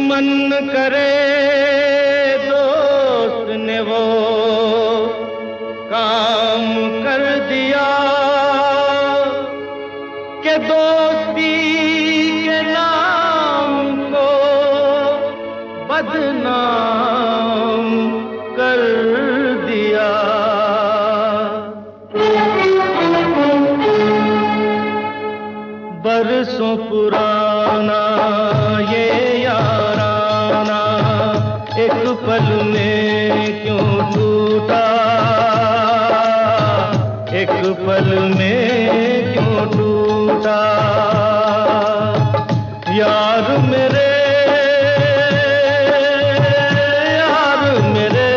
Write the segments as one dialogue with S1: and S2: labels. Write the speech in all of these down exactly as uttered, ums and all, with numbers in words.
S1: दुश्मन करे दोस्त ने वो काम कर दिया कि दोस्ती के नाम को बदनाम कर दिया। बरसों पुराना ये याराना एक पल में क्यों टूटा, एक पल में क्यों टूटा। यार मेरे यार मेरे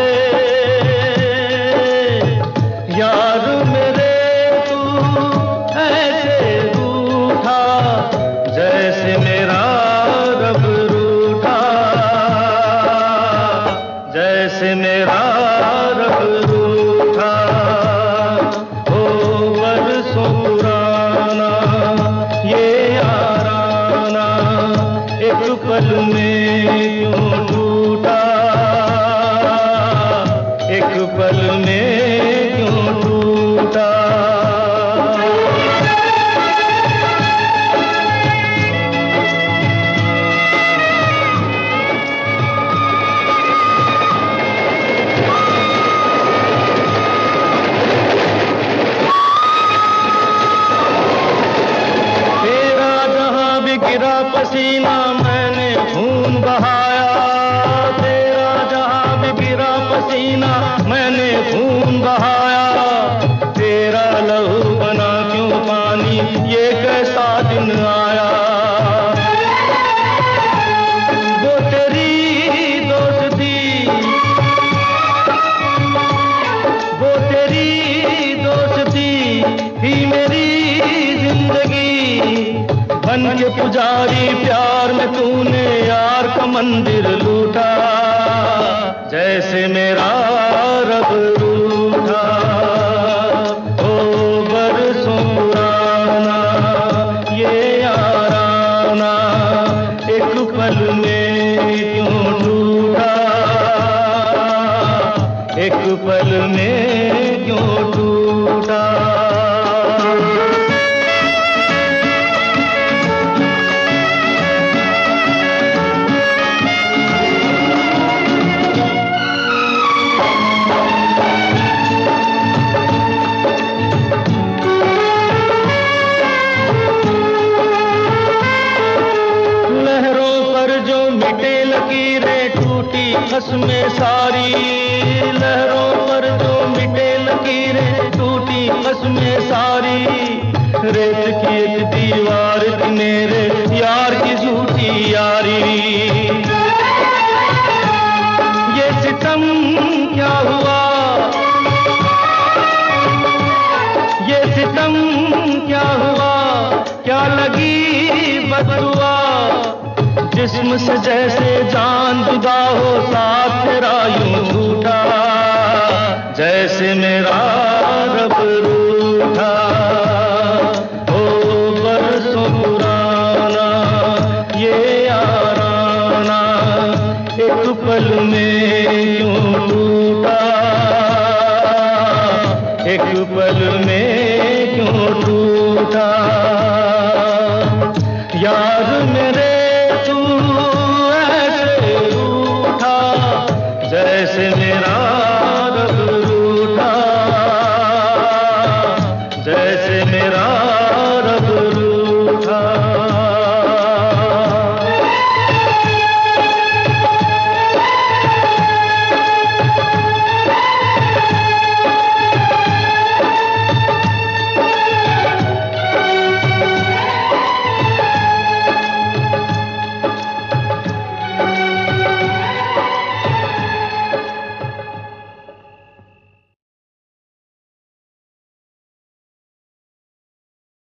S1: यार मेरे तू ऐसे रूठा जैसे मेरा रब रूठा, जैसे मेरा रब रूठा। ओ बरसों पुराना ये याराना एक पल में क्यों टूटा, एक पल में क्यों टूटा। गिरा पसीना मैंने खून बहाया, तेरा जहां भी गिरा पसीना मैंने खून बहाया। तेरा लहू बना क्यों पानी ये कैसा दिन आया। वो तेरी दोस्ती वो तेरी दोस्ती ही मेरी जिंदगी। बन के पुजारी प्यार में तूने यार का मंदिर लूटा, जैसे मेरा रब रूठा। ओ बरसों पुराना ये याराना एक पल में क्यों टूटा, एक पल में क्यों टूटा। टूटी कसमें सारी लहरों पर जो मिटे लकीरें, टूटी कसमें सारी। रेत की एक दीवार थी मेरे यार की झूठी यारी। ये सितम क्या हुआ, ये सितम क्या हुआ, क्या लगी बददुआ। जिस्म से जैसे जान जुदा हो साथ तेरा यूं छूटा, जैसे मेरा